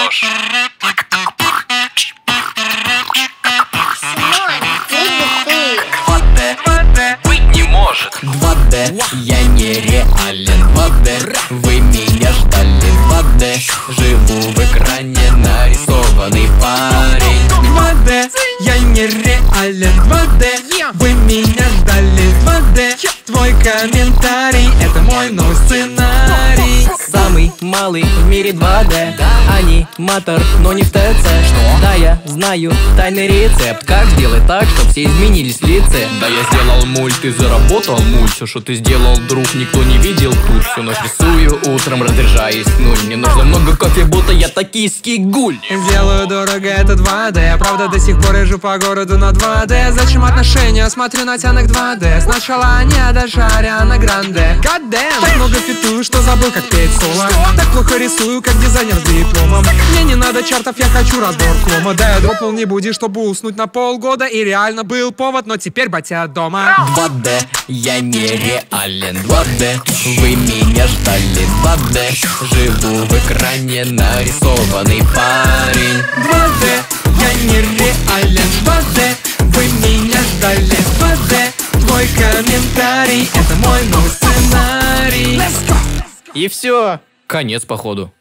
ложь. Быть не может. 2D, я нереален. 2D, вы меня ждали. 2D, живу в экране нарисованный парень. 2D, я нереален. 2D, вы меня ждали. 2D, твой комментарий — это мой новый сценарий. Самый малый в мире 2D, аниматор, но не в ТЦ. Да, я знаю тайный рецепт, как сделать так, чтоб все изменились в лице. Да я сделал мульт и заработал мульт. Все, что ты сделал, друг, никто не видел тут. Всю ночь рисую, утром разряжаюсь в нуль. Мне нужно много кофе, будто я токийский гуль. Делаю дорого, это 2D. Правда, до сих пор езжу по городу на 2D. Зачем отношения? Смотрю на тянок 2D. Сначала они, а даже Ариана Гранде. God damn. Так много фитую, что забыл, как петь соло. Так плохо рисую, как дизайнер с дипломом. Мне не надо чартов, я хочу разбор кома. Да, я дропнул не буди, чтобы уснуть на полгода. И реально был повод, но теперь батя дома. 2D, я нереален. 2D, вы меня ждали. 2D, живу в экране нарисованный парень. 2D, я нереален. 2D, вы меня ждали. 2D, твой комментарий — это мой новый сценарий. И все, конец походу.